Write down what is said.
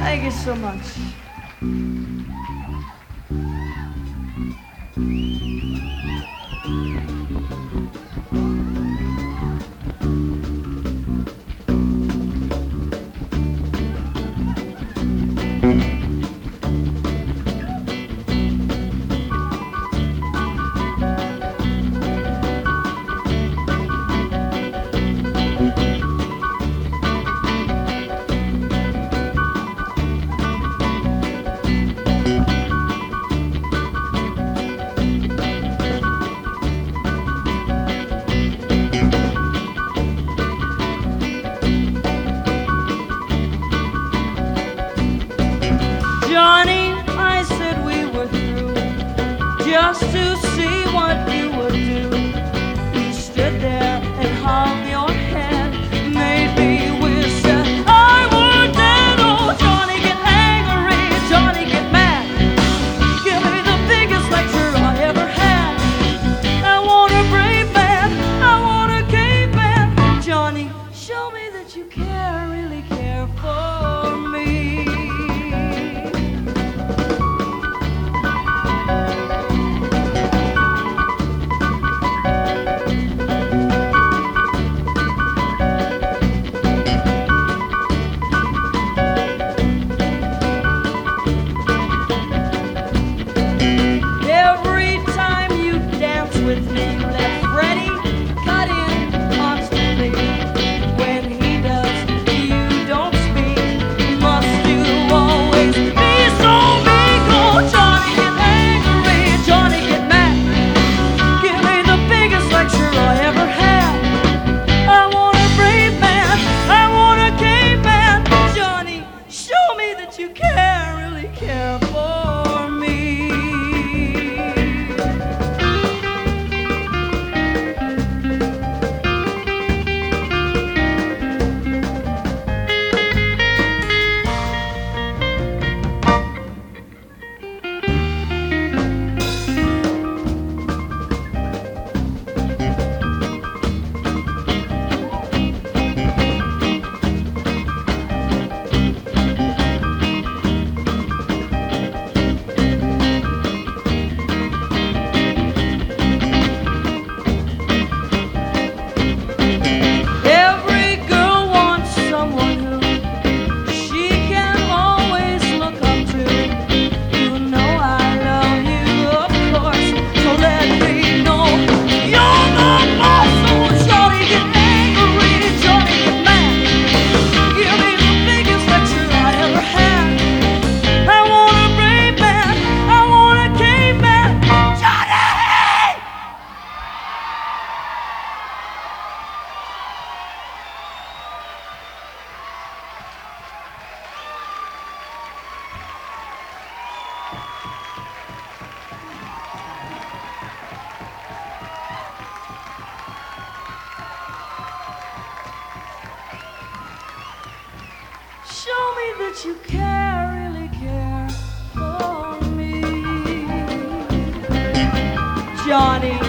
Thank you so much. Johnny, I said we were through, just to see what you would do. You stood there and hung your head, made me wish that I were dead. Oh, Johnny, get angry, Johnny, get mad. Give me the biggest lecture I ever had. I want a brave man, I want a caveman. Johnny, show me that you care, really care for me. Every time you dance with me, let Freddie cut in constantly. When he does, you don't speak. Must you always be so meek? Oh, Johnny, get angry, Johnny, get mad. Give me the biggest lecture I ever had. I want a brave man, I want a caveman. Johnny, show me that you care, really care for me. Every girl wants someone who she can always look up to. You know I love you, of course, so let me know you're the boss. Oh, Johnny, get angry, Johnny, get mad. Give me the biggest lecture I ever had. I want a brave man, I want a caveman. Johnny! Show me that you care, really care for me. Johnny,